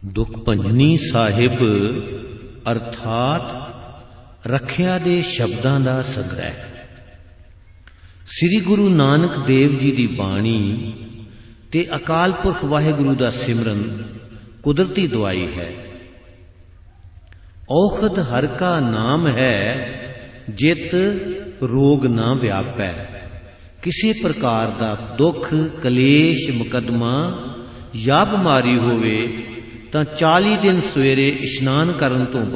ਦੁਖ ਭੰਜਨੀ ਸਾਹਿਬ ਅਰਥਾਤ ਰੱਖਿਆ ਦੇ ਸ਼ਬਦਾਂ ਦਾ ਸੰਗ੍ਰਹਿ। ਸ੍ਰੀ ਗੁਰੂ ਨਾਨਕ ਦੇਵ ਜੀ ਦੀ ਬਾਣੀ ਤੇ ਅਕਾਲ ਪੁਰਖ ਵਾਹਿਗੁਰੂ ਦਾ ਸਿਮਰਨ ਕੁਦਰਤੀ ਦੁਆਈ ਹੈ। ਔਖਦ ਹਰਿ ਕਾ ਨਾਮ ਹੈ, ਜਿਤ ਰੋਗ ਨਾ ਵਿਆਪੈ। ਕਿਸੇ ਪ੍ਰਕਾਰ ਦਾ ਦੁੱਖ ਕਲੇਸ਼ ਮੁਕੱਦਮਾ ਜਾਂ ਬਿਮਾਰੀ ਹੋਵੇ ਤਾਂ 40 ਦਿਨ ਸਵੇਰੇ ਇਸ਼ਨਾਨ ਕਰਨ ਤੋਂ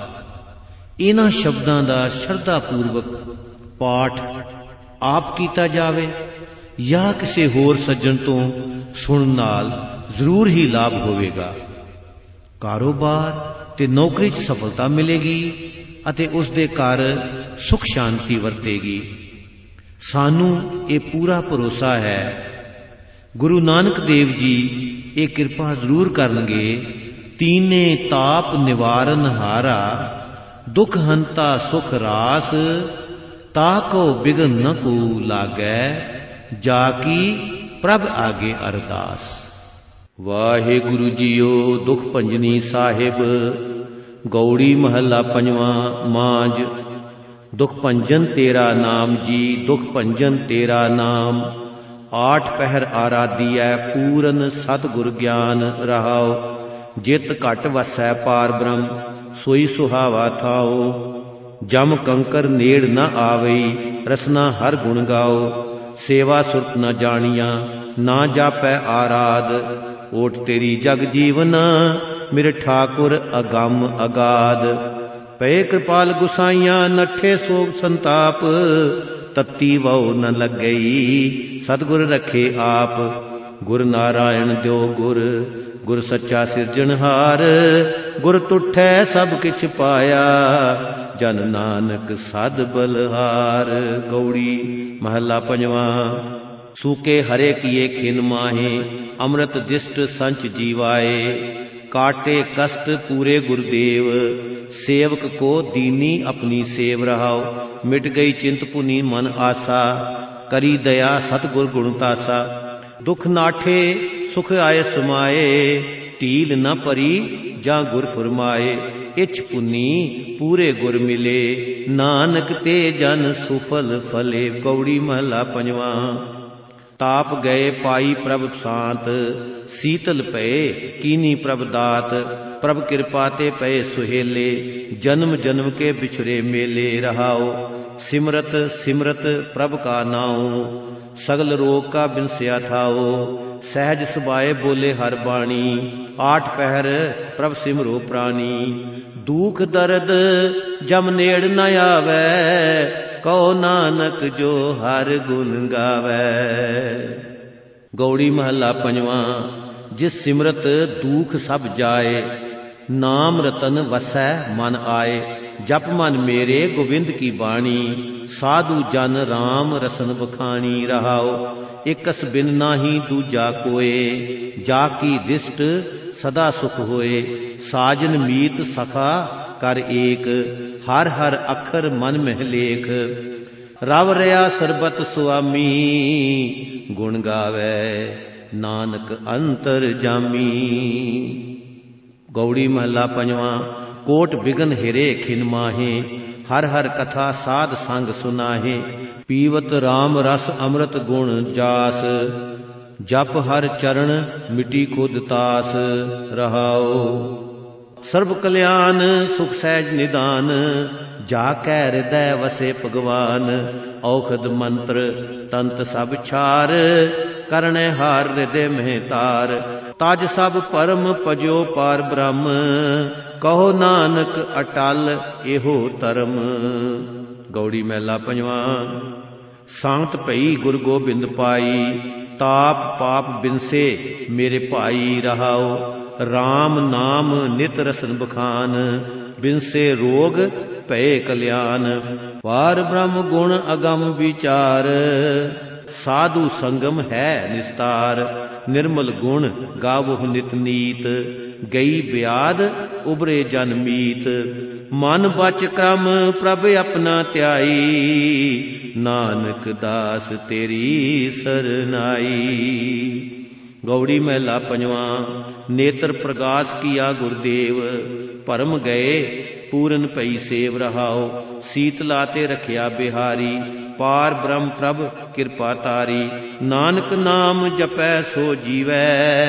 ਬਾਅਦ ਇਹਨਾਂ ਸ਼ਬਦਾਂ ਦਾ ਸ਼ਰਧਾ ਪੂਰਵਕ ਪਾਠ ਆਪ ਕੀਤਾ ਜਾਵੇ ਜਾਂ ਕਿਸੇ ਹੋਰ ਸੱਜਣ ਤੋਂ ਸੁਣਨ ਨਾਲ ਜ਼ਰੂਰ ਹੀ ਲਾਭ ਹੋਵੇਗਾ। ਕਾਰੋਬਾਰ ਤੇ ਨੌਕਰੀ 'ਚ ਸਫਲਤਾ ਮਿਲੇਗੀ ਅਤੇ ਉਸ ਦੇ ਘਰ ਸੁਖ ਸ਼ਾਂਤੀ ਵਰਤੇਗੀ। ਸਾਨੂੰ ਇਹ ਪੂਰਾ ਭਰੋਸਾ ਹੈ, ਗੁਰੂ ਨਾਨਕ ਦੇਵ ਜੀ ਇਹ ਕਿਰਪਾ ਜ਼ਰੂਰ ਕਰਨਗੇ। ਤੀਨੇ ਤਾਪ ਨਿਵਾਰਨ ਹਾਰਾ, ਦੁਖ ਹੰਤਾ ਸੁਖ ਰਾਸ। ਤਾਕੋ ਬਿਗਨ ਨ ਕੋ ਲਾਗੈ, ਜਾ ਕੀ ਪ੍ਰਭ ਆਗੇ ਅਰਦਾਸ। ਵਾਹਿਗੁਰੂ ਜੀਓ। ਦੁਖ ਭੰਜਨੀ ਸਾਹਿਬ ਗੌੜੀ ਮਹੱਲਾ ਪੰਜਵਾਂ। ਮਾਂਝ। ਦੁਖ ਭੰਜਨ ਤੇਰਾ ਨਾਮ ਜੀ, ਦੁਖ ਭੰਜਨ ਤੇਰਾ ਨਾਮ। ਆਠ ਪਹਿਰ ਆਰਾਧੀਐ, ਪੂਰਨ ਸਤਿਗੁਰ ਗਿਆਨ ਰਹਾਉ। ਜਿਤ ਘਟ ਵਸੈ ਪਾਰ ਬ੍ਰਹਮ, ਸੋਈ ਸੁਹਾਵਾ ਥਾਉ। ਜਮ ਕੰਕਰ ਨੇੜ ਨ ਆਵਈ, ਰਸਨਾ ਹਰ ਗੁਣ ਗਾਓ। ਸੇਵਾ ਸੁਰਤ ਨ ਜਾਣੀਆਂ, ਨਾ ਜਾਪੈ ਆਰਾਧ। ਓਟ ਤੇਰੀ ਜਗ ਜੀਵਨ, ਮੇਰੇ ਠਾਕੁਰ ਅਗੰਮ ਅਗਾਧ। ਪਏ ਕਿਰਪਾਲ ਗੁਸਾਈਆਂ, ਨੱਠੇ ਸੋਗ ਸੰਤਾਪ। ਤਤੀ ਵਹੁ ਨ ਲੱਗਈ, ਸਤਿਗੁਰ ਰਖੇ ਆਪ। ਗੁਰ ਨਾਰਾਇਣ ਦਿਓ ਗੁਰ, ਗੁਰ ਸੱਚਾ ਸਿਰਜਣਹਾਰ। ਗੁਰ ਤੁਠੈ ਸਭ ਕਿਛ ਪਾਇਆ, ਜਨ ਨਾਨਕ ਸਦ ਬਲਹਾਰ। ਗੌੜੀ ਮਹੱਲਾ ਪੰਜਵਾਂ। ਸੂਕੇ ਹਰੇ ਕੀਏ ਖਿਨ ਮਾਹੇ, ਅੰਮ੍ਰਿਤ ਦਿਸ਼ਟ ਸੰਚ ਜੀਵਾਏ। ਕਾਟੇ ਕਸ਼ਟ ਪੂਰੇ ਗੁਰਦੇਵ, ਸੇਵਕ ਕੋ ਦੀਨੀ ਆਪਣੀ ਸੇਵ ਰਹਾਉ। ਮਿਟ ਗਈ ਚਿੰਤ ਪੁਨੀ ਮਨ ਆਸਾ, ਕਰੀ ਦਇਆ ਸਤਿਗੁਰ ਗੁਣ ਤਾਸਾ। ਦੁਖ ਨਾਠੇ ਸੁਖ ਆਏ ਸਮਾਏ, ਢੀਲ ਨ ਭਰੀ ਜਾਂ ਗੁਰ ਫੁਰਮਾਏ। ਇਛ ਪੁਨੀ ਪੂਰੇ ਗੁਰ ਮਿਲੇ, ਨਾਨਕ ਤੇ ਜਨ ਸੁਫਲ ਫਲੇ। ਗੌੜੀ ਮਹੱਲਾ ਪੰਜਵਾਂ। ਤਾਪ ਗਏ ਪਾਈ ਪ੍ਰਭ ਸ਼ਾਂਤ, ਸੀਤਲ ਪਏ ਕੀਨੀ ਪ੍ਰਭ ਦਾਤ। ਪ੍ਰਭ ਕਿਰਪਾ ਤੇ ਪਏ ਸੁਹੇਲੇ, ਜਨਮ ਜਨਮ ਕੇ ਬਿਛੁਰੇ ਮੇਲੇ। ਰਹਾਉ ਸਿਮਰਤ ਸਿਮਰਤ ਪ੍ਰਭ ਕਾ ਨਾਉ, ਸਗਲ ਰੋਗ ਕਾ ਬਿਨਸਿਆ ਥਾਉ। ਸਹਿਜ ਸੁਭਾਏ ਬੋਲੇ ਹਰ ਬਾਣੀ, ਆਠ ਪਹਿਰ ਪ੍ਰਭ ਸਿਮਰੋ ਪ੍ਰਾਣੀ। ਦੁਖ ਦਰਦ ਜਮ ਨੇੜ ਨ ਆਵੈ, ਕਹੋ ਨਾਨਕ ਜੋ ਹਰ ਗੁਣ ਗਾਵੈ। ਗੌੜੀ ਮਹੱਲਾ ਪੰਜਵਾਂ। ਜਿਸ ਸਿਮਰਤ ਦੁਖ ਸਭ ਜਾਏ, ਨਾਮ ਰਤਨ ਵਸੈ ਮਨ ਆਏ। ਜਪ ਮਨ ਮੇਰੇ ਗੋਬਿੰਦ ਕੀ ਬਾਣੀ, ਸਾਧੂ ਜਨ ਰਾਮ ਰਸਨ ਬਖਾਣੀ। ਰਹਾਉ ਇਕਸ ਬਿਨ ਨਾਹੀ ਦੂਜਾ ਕੋਏ, ਜਾ ਕੀ ਦਿਸ਼ਟ ਸਦਾ ਸੁਖ ਹੋਏ। ਸਾਜਨ ਮੀਤ ਸਖਾ ਕਰ ਏਕ, ਹਰ ਹਰ ਅੱਖਰ ਮਨ ਮਹਿ ਲੇਖ। ਰਵ ਰਿਆ ਸਰਬਤ ਸੁਆਮੀ, ਗੁਣ ਗਾਵੈ ਨਾਨਕ ਅੰਤਰ ਜਾਮੀ। ਗੌੜੀ ਮਹੱਲਾ ਪੰਜਵਾਂ। ਕੋਟ ਬਿਗਨ ਹਿਰੇ ਖਿਨ ਮਾਹੇ, ਹਰ ਹਰ ਕਥਾ ਸਾਧ ਸੰਗ ਸੁਨਾਹੇ। ਪੀਵਤ ਰਾਮ ਰਸ ਅੰਮ੍ਰਿਤ ਗੁਣ ਜਾਸ, ਜਪ ਹਰ ਚਰਨ ਮਿਟੀ ਖੁਦ ਤਾਸ। ਰਹਾਉ ਸਰਬ ਕਲਿਆਣ ਸੁਖ ਸਹਿਜ ਨਿਦਾਨ, ਜਾ ਕੈ ਹਿਰਦੈ ਵਸੇ ਭਗਵਾਨ। ਔਖਦ ਮੰਤਰ ਤੰਤ ਸਭ ਛਾਰ, ਕਰਣੈ ਹਾਰ ਹਿਰਦੇ ਮਹਿ ਤਾਰ। ਤਜ ਸਭ ਪਰਮ ਭਜਿਓ ਪਾਰ ਬ੍ਰਹਮ, ਕਹੋ ਨਾਨਕ ਅਟਲ ਇਹੋ ਧਰਮ। ਗੌੜੀ ਮਹੱਲਾ ਪੰਜਵਾਂ। ਸਾਂਤ ਭਈ ਗੁਰ ਗੋਬਿੰਦ ਪਾਈ, ਤਾਪ ਪਾਪ ਬਿਨਸੇ ਮੇਰੇ ਭਾਈ। ਰਹਾਉ ਰਾਮ ਨਾਮ ਨਿਤ ਰਸਨ ਬਖਾਨ, ਬਿਨਸੇ ਰੋਗ ਭਏ ਕਲਿਆਣ। ਪਾਰ ਬ੍ਰਹਮ ਗੁਣ ਅਗਮ ਵਿਚਾਰ, ਸਾਧੂ ਸੰਗਮ ਹੈ ਨਿਸਤਾਰ। ਨਿਰਮਲ ਗੁਣ ਗਾਵਹੁ ਨਿਤ ਨੀਤ, ਗਈ ਬਿਆਦ ਉਬਰੇ ਜਨ ਮੀਤ। ਮਨ ਬਚ ਕਰਮ ਪ੍ਰਭ ਆਪਣਾ ਧਿਆਈ, ਨਾਨਕ ਦਾਸ ਤੇਰੀ ਸਰਨਾਈ। गौड़ी महला पंजवां। नेत्र प्रकाश किया गुरुदेव, परम गए पूरन पई सेव रहाओ। शीतला ते रखिया बिहारी, पार ब्रह्म प्रभ कृपा तारी। नानक नाम जपै सो जीवै,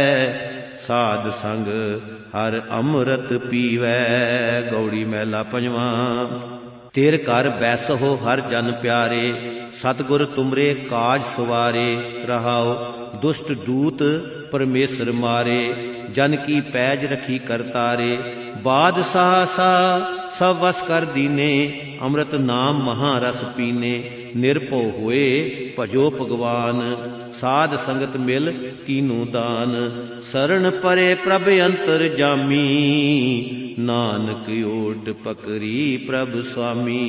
साध संग हर अमृत पीवै। गौड़ी महला पंजवां। तेर घर बैसहो हर जन प्यारे, सतगुर तुमरे काज सवारे। रहाओ दुष्ट दूत परमेश्वर मारे, जन की पैज रखी करतारे। बादशाह सा सब वस कर दीने, अमृत नाम महारस पीने। निर्भो होए भजो भगवान, साध संगत मिल कीनू दान। शरण परे प्रभ अंतर जामी, नानक ओट पकरी प्रभ स्वामी।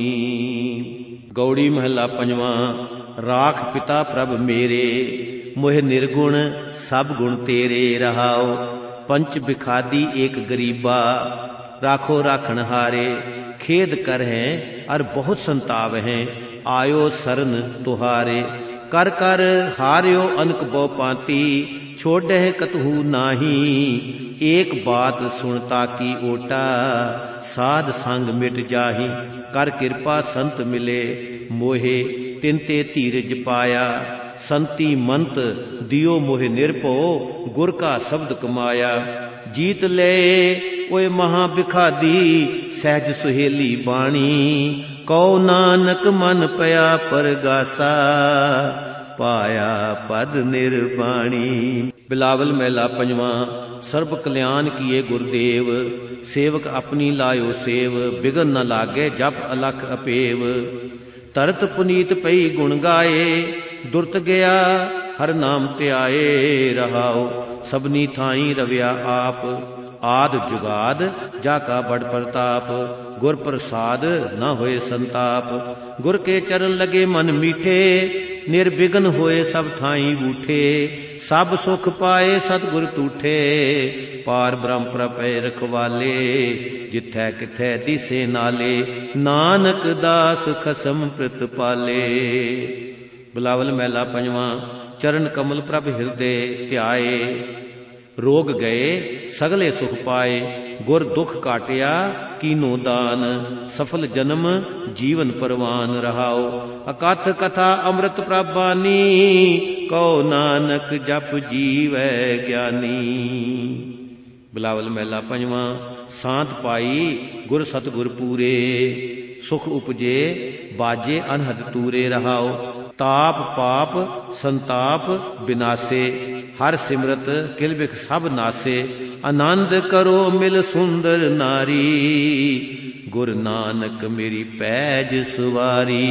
गौड़ी महला पंजवां। राख पिता प्रभ मेरे, मोह निर्गुण सब गुण तेरे। रहाओ पंच बिखादी एक गरीबा, राखो राखण हारे। खेद कर हैं और बहुत संताप हैं, आयो सरन तुहारे। कर कर हार्यो अनक बो पाती, छोड़े कतहु नाही। एक बात सुनता की ओटा, साध संग मिट जाही। कर कृपा संत मिले, मोहे तिनते धीरज पाया। संति मंत दियो मोह निर्भो, गुर का शब्द कमाया। जीत ले ओए महा बिखादी, सहज सुहेली बाणी। कौ नानक मन पया परगासा, पाया पद निर्वाणी। बिलावल महला पंजवां। सर्ब कल्याण किए गुरुदेव, सेवक अपनी लायो सेव। बिगन न लागे जप अलख अपेव, तरत पुनीत पई गुण गाए। दुरत गया हर नाम त्याए। रहाओ सबनी थाई रविया आप, आद जुगाद जाका बड़ प्रताप। गुर प्रसाद न होए संताप, गुर के चरण लगे मन मीठे। निर्विघ्न होए सब थाई बूठे, सब सुख पाए सतगुर तूठे। पार ब्रह्म प्रपय रखवाले, जिथै किथै दिसे नाले। नानक दास खसम प्रत पाले। बिलावल महला पंजवां। चरण कमल प्रभ हिरदे ध्याए, रोग गए सगले सुख पाए। गुर दुख काटिया कीनो दान, सफल जन्म जीवन परवान। रहाओ अकथ कथा अमृत प्रभानी, कहो नानक जप जीवै ज्ञानी। बिलावल महला पंजवां। सांत पाई गुर सतगुर पूरे, सुख उपजे बाजे अनहद तूरे। रहाओ ताप पाप संताप विनाशे, हर सिमरत किल बिख सब नासे। आनंद करो मिल सुंदर नारी, गुर नानक मेरी पैज सुवारी।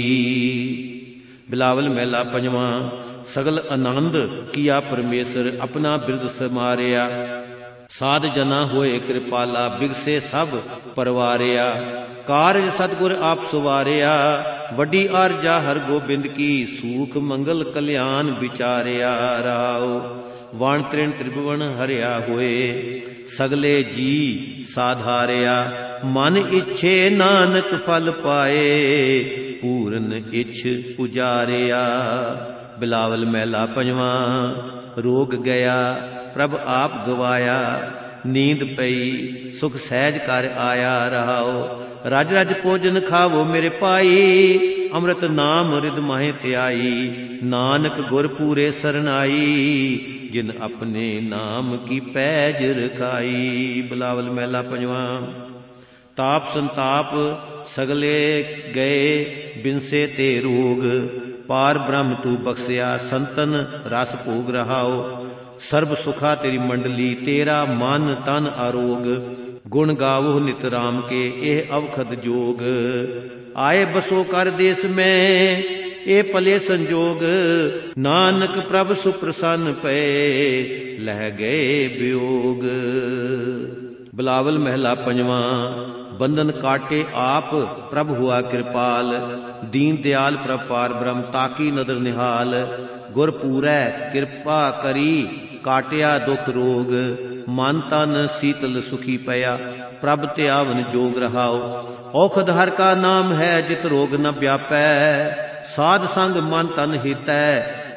बिलावल महला पंजवां। सगल आनंद किया परमेश्वर, अपना बिरद समारिया। साध जना होए कृपाला, बिगसे सब परवारिया। कारज सतगुर आप सुवारिया, वड्डी आरजा हर गोबिंद की। सूख मंगल कल्याण विचारिया। रहाओ वाण त्रिण त्रिभुवन हरिया होए, सगले जी साधारिया। मन इच्छे नानक फल पाए, पूरन इच्छ पुजारिया। बिलावल महला पंजवां। रोग गया प्रभ आप गवाया, नींद पई सुख सहज कर आया। रहाओ रज रज भोजन खावो मेरे पाई, अमृत नाम रिद माहे त्याई। नानक गुर पूरे सरनाई, जिन अपने नाम की पैज रखाई। बिलावल महला पंजवां। ताप संताप सगले गए, बिनसे ते रोग। पार ब्रह्म तू बख्सिया, संतन रस भोग। रहाओ सर्ब सुखा तेरी मंडली, तेरा मन तन आरोग। गुण गावो नित राम के, एह अवखद जोग। आए बसो कर देश में, ए पले संजोग। नानक प्रभ सुप्रसन्न पे, लह गए वियोग। बिलावल महला पंजवां। बंधन काटे आप प्रभ हुआ कृपाल, दीन दयाल प्रभ पार ब्रह्म ताकी नदर निहाल। गुर पूरै कृपा करी, काटिया दुख रोग। मन तन शीतल सुखी पया, प्रभ त्यावन जोग। रहाओ औखद हर का नाम है, जित रोग न व्यापै। साध संग मन तन हितै,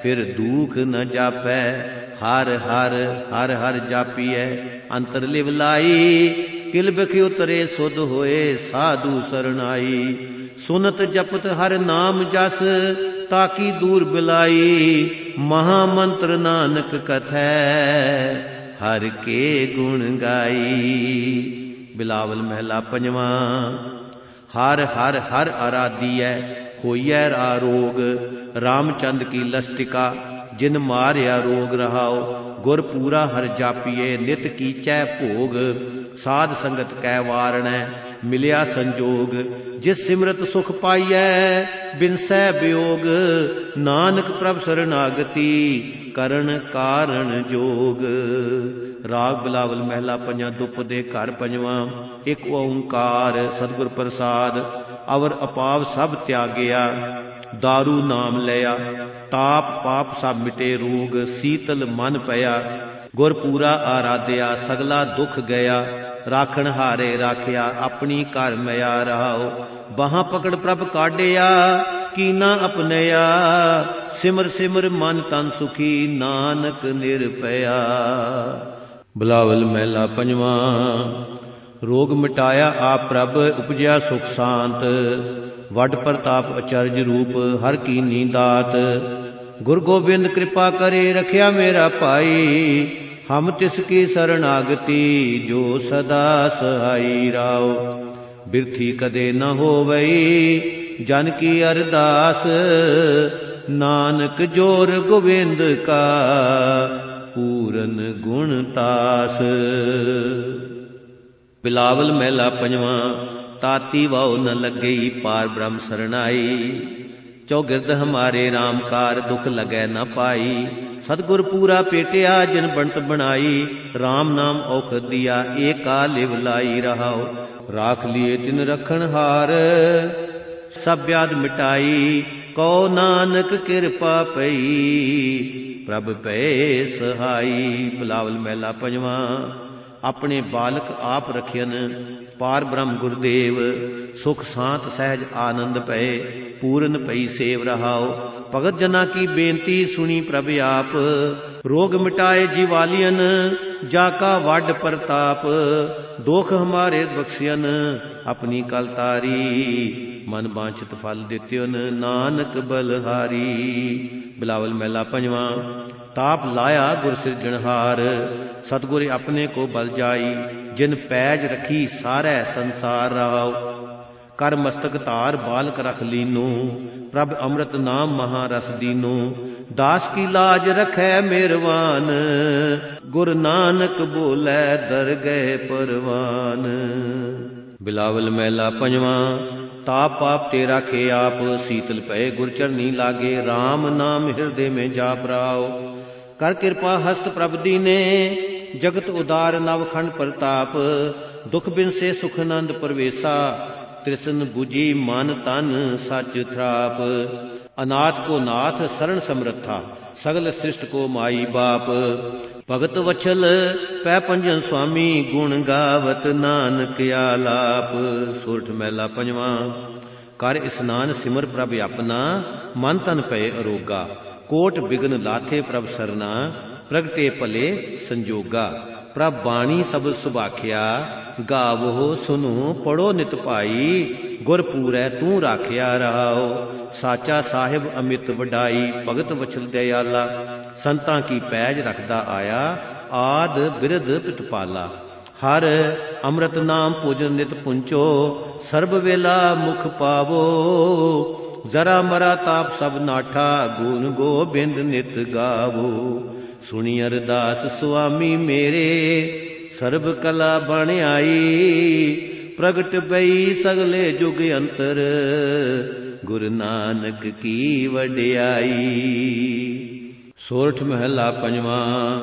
फिर दुख न जापै। हर हर हर हर जापिए अंतर लिव लाई, किल बिख उतरे सुध होए साधु सरनाई। सुनत जपत हर नाम जस, ताकी दूर बिलाई। महामंत्र नानक कथै, हर के गुण गाई। बिलावल महला पंजवा। हर हर हर आराधियै होइयै आरोग, रामचंद की लस्टिका जिन मारिया रोग रहाओ। गुर पूरा हर जापिए नित कीचै भोग, साध संगत कै वारणै मिलिया संजोग। जिस सिमरत सुख पाइयै बिनसै वियोग, नानक प्रभ शरणागति करण कारण जोग। राग बिलावल महला पंजा दुपदे घर पंजवा। एक ओंकार सतगुर प्रसाद, अवर अपाव सब त्यागया। दारू नाम लिया ताप पाप सब मिटे रोग, शीतल मन पया। गुर पूरा आराध्या सगला दुख गया, राखण हारे राखिया अपनी घर मया रहाओ। बाहां पकड़ प्रभ काढ़िया कीना अपनया, सिमर सिमर मन तन सुखी नानक निरपया। बिलावल महला पंजवा। रोग मिटाया आप प्रभ उपजया सुख शांत, वड प्रताप अचरज रूप हर कीनी दात। गुरु गोबिंद कृपा करे रखिया मेरा पाई, हम तिसकी शरणागति जो सदा सहाई राव। बिरथी कदे न होवई जन की अरदास, नानक जोर गोविंद का पूरन गुण तास। बिलावल महला पंजवा। ताती वाओ न लगई पार ब्रह्म सरनाई, चौगिरद हमारे राम कार दुख लगै न पाई। सतगुर पूरा पेटिया जिन बनत बनाई, राम नाम औखद दिया एका लिव लाई रहाओ। राख लिए तिन रखन हार सब व्याध मिटाई, कहो नानक कृपा पई प्रभ पे सहाई। बिलावल महला पंजवा। अपने बालक आप रखियन पार ब्रह्म गुरुदेव, सुख शांत सहज आनंद पए पूरन पई सेव रहाओ। भगत जना की बेनती सुनी प्रभ आप, रोग मिटाए जीवालियन जाका वड प्रताप। दोख हमारे बख्शियन अपनी कल तारी, मन बांछित फल दित्युन नानक बलहारी। बिलावल महला पंजवा। ताप लाया गुर सिरजनहार, सतगुर अपने को बल जाई। जिन पैज रखी सारै संसार राव, कर मस्तक धार बालक रख लीनो। प्रभ अमृत नाम महारस दीनो, दास की लाज रखै मेरवान। गुर नानक बोलै दर गए परवान। बिलावल महला पंजवा। ताप पाप ते राखे आप, शीतल पए गुर चरनी लागे। राम नाम हृदय में जाप राव, कर कृपा हस्त प्रभ दीने। जगत उदार नवखंड प्रताप, दुख बिन से सुखनंद परवेसा। तृष्ण बुझी मन तन सच थ्राप, अनाथ को नाथ शरण समरथा। सगल सृष्ट को माई बाप, भगत वछल पै पंजन स्वामी। गुण गावत नानक आलाप। सोरठ महला पंजवा। कर स्नान सिमर प्रभ अपना, मन तन पए अरोगा। कोट बिघन लाथे प्रभ सरना, प्रगटे भले संजोगा। प्रभ बाणी सब सुभाखिया, गावो सुनो पढ़ो नित भाई। गुर पूरै तू राखिया रहाओ, साचा साहिब अमित वडाई। भगत वछल दयाला, संतां की पैज रखदा आया। आद बिरद पितपाला, हर अमृत नाम भोजन नित पुंचो। सर्ब वेला मुख पावो, जरा मरा ताप सब नाठा। गुण गोबिंद नित गावो, सुनी अरदास स्वामी मेरे। सर्ब कला बण आई, प्रगट बई सगले जुग अंतर। गुरु नानक की वडियाई। सोरठ महला पंजवा।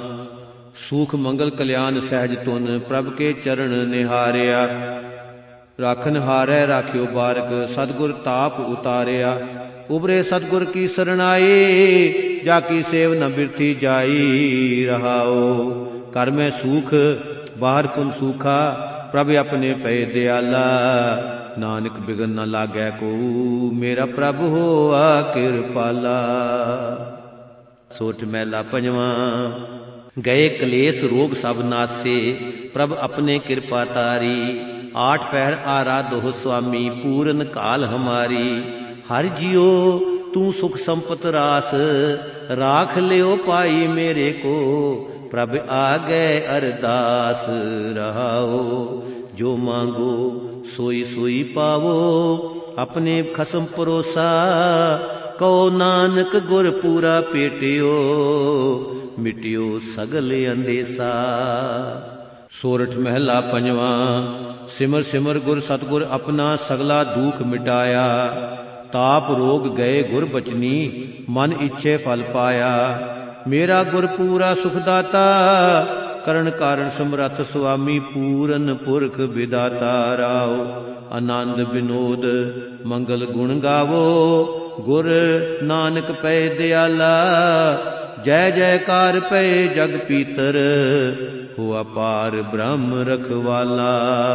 सूख मंगल कल्याण सहज तुन, प्रभ के चरण निहारिया। राखन हारै राखियो बारक, सतगुर ताप उतारिया। उबरे सतगुर की सरणाई, जाकी सेव न बिरथी जाई रहाओ। कर में सूख बाहर पुन सूखा, प्रभ अपने पै दयाला। नानक बिगन न लागै को, मेरा प्रभ होआ कृपाला। सोरठ महला पंजवां। गए कलेस रोग सब नासे, प्रभ अपने कृपा तारी। आठ पहर आराधो स्वामी, पूरन काल हमारी। हर जियो तू सुख संपत रास, राख लियो पाई मेरे को। प्रभ आगे अरदास रहाओ, जो मांगो सोई सोई पावो। अपने खसम परोसा, कहो नानक गुर पूरा पेटियो। मिटियो सगल अंदेसा। सोरठ महला पंजवां। सिमर सिमर गुर सतगुर अपना, सगला दुख मिटाया। ताप रोग गए गुर बचनी, मन इच्छे फल पाया। मेरा गुर पूरा सुखदाता, करण कारण समरथ स्वामी। पूरन पुरख विदाता राव, आनंद विनोद मंगल गुण गावो। गुर नानक पै दयाला, जय जयकार पै जग पीतर। हुआ पार ब्रह्म रखवाला।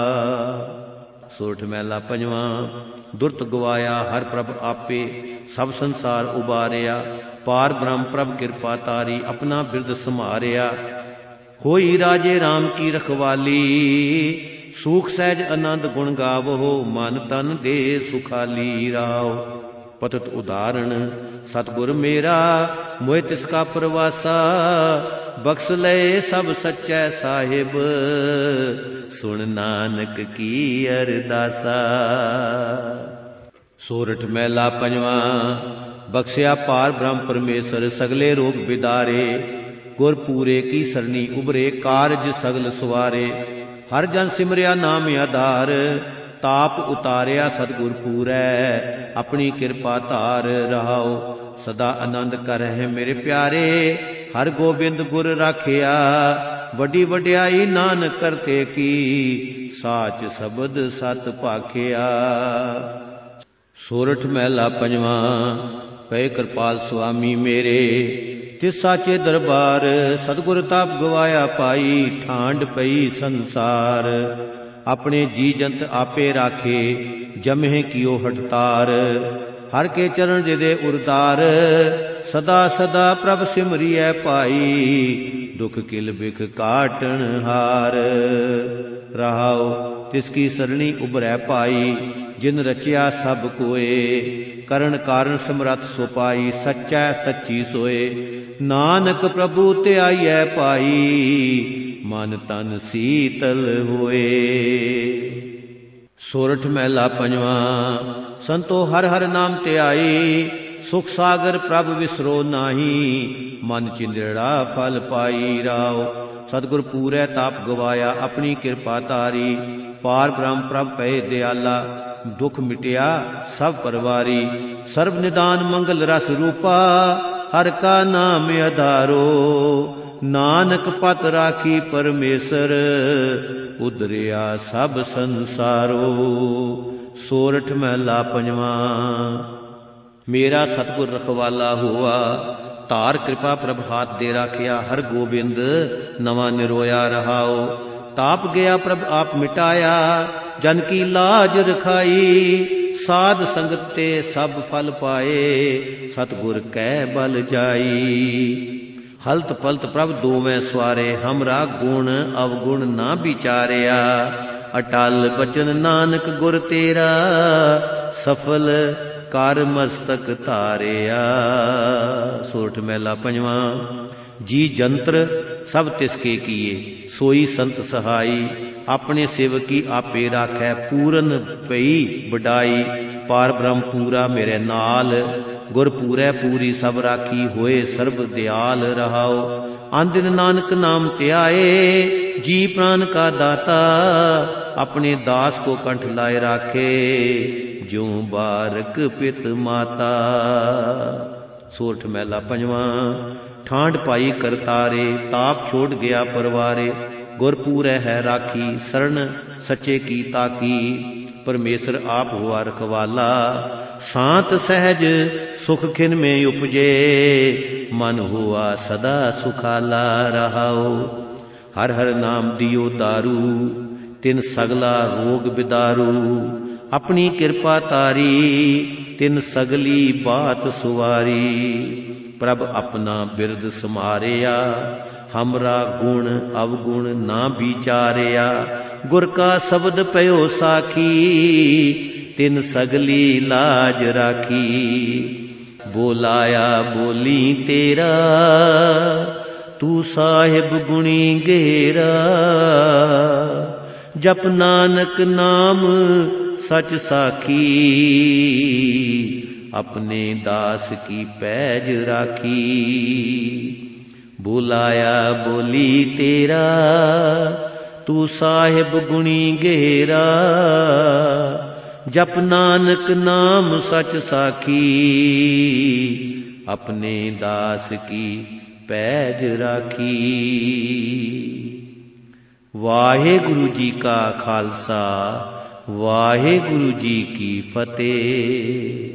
सोरठ महला पंजवां। दुरत गवाया हर प्रभ आपे, सब संसार उबारिया। पार ब्रह्म प्रभ कृपा तारी, अपना बिरद समारिया। होई राजे राम की रखवाली, सूख सहज आनंद गुण गावो। मन तन दे सुखाली राव, पतत उदाहरण सतगुर मेरा। मोह तिसका प्रवासा, बख्श ले सब सच्चै साहिब। सुन नानक की अरदासा। सोरठ महला पंजवां। बख्शिया पार ब्रह्म परमेसर, सगले रोग बिदारे। गुर पूरे की सरनी उबरे, कारज सगल सवारे। हर जन सिमरिया नाम आधार, ताप उतारिया सतगुर पूरै। अपनी कृपा धार रहाओ, सदा आनंद कर है मेरे प्यारे। हर गोबिंद गुर राखिया, वड्डी वड्याई नानक करते की। साच शब्द सत भाखिया। सोरठ महला पंजवां। पै कृपाल स्वामी मेरे, तिस साचे दरबार। सतगुर ताप गवाया पाई, ठांड पई संसार। अपने जी जंत आपे राखे, जमहे कियो हठतार। हर के चरण जिदे उरतार, सदा सदा प्रभ सिमरिय पाई। दुख किल बिख काटन हार। रहाओ तिसकी सरणी उबरै पाई, जिन रचिया सब कोय। करण कारण समरथ सो पाई, सच्चै सच्ची सोए। नानक प्रभु त्याइयै पाई, मन तन शीतल होए। सोरठ महला पंजवां। संतो हर हर नाम त्याई, सुख सागर प्रभ विसरो नाही। मन चिंदड़ा फल पाई राव, सतगुर पूरै ताप गवाया। अपनी कृपा तारी, पार ब्रह्म प्रभ पै दयाला। दुख मिटिया सब परवारी, सर्व निदान मंगल रस रूपा। हर का नाम आधारो, नानक पत राखी परमेसर। उदरिया सब संसारो। सोरठ महला पंजवां। मेरा सतगुर रखवाला हुआ, धार कृपा प्रभ हाथ दे राखिया। हर गोबिंद नवा निरोया रहाओ। ताप गया प्रभ आप मिटाया, जन की लाज रखाई। साध संगत ते सब फल पाए, सतगुर कै बल जाई। हलत पलत प्रभ दोवें सवारे, हमरा गुण अवगुण ना विचारिया। अटल बचन नानक गुर तेरा, सफल कर मस्तक धारिया। सोरठ महला पंजवां। जी जंत्र सब तिसके किए, सोई संत सहाई। अपने सेवकी आपे राखै, पूरन पई वडाई। पार ब्रह्म पूरा मेरे नाल, गुर पूरै पूरी सब राखी। होए सर्ब दयाल रहाओ, आंदिन नानक नाम त्याए। जी प्राण का दाता, अपने दास को कंठ लाए राखे। ज्यों बारक पित माता। सोरठ महला पंजवां। ठांड पाई करतारे, ताप छोड़ गया परवारे। गुर पूरै है राखी, शरण सच्चे की ताकी। परमेश्वर आप हुआ रखवाला, शांत सहज सुख खिन में उपजे। मन हुआ सदा सुखाला रहाओ। हर हर नाम दियो दारू, तिन सगला रोग बिदारू। अपनी कृपा तारी, तिन सगली बात सुवारी। ਪ੍ਰਭ ਆਪਣਾ ਬਿਰਦ ਸਮਾਰਿਆ। ਹਮਰਾ ਗੁਣ ਅਵਗੁਣ ਨਾ ਵਿਚਾਰਿਆ। ਗੁਰ ਕਾ ਸ਼ਬਦ ਪਇਓ ਸਾਖੀ, ਤਿਨ ਸਗਲੀ ਲਾਜ ਰਾਖੀ। ਬੋਲਾਇਆ ਬੋਲੀ ਤੇਰਾ, ਤੂੰ ਸਾਹਿਬ ਗੁਣੀ ਗੇਰਾ। ਜਪ ਨਾਨਕ ਨਾਮ ਸਚ ਸਾਖੀ, ਆਪਣੇ ਦਾਸ ਕੀ ਪੈਜ ਰਾਖੀ। ਬੁਲਾਇਆ ਬੋਲੀ ਤੇਰਾ, ਤੂੰ ਸਾਹਿਬ ਗੁਣੀ ਗੇਰਾ। ਜਪ ਨਾਨਕ ਨਾਮ ਸਚ ਸਾਖੀ, ਆਪਣੇ ਦਾਸ ਕੀ ਪੈਜ ਰਾਖੀ। ਵਾਹਿਗੁਰੂ ਜੀ ਕਾ ਖਾਲਸਾ, ਵਾਹਿਗੁਰੂ ਜੀ ਕੀ ਫਤਿਹ।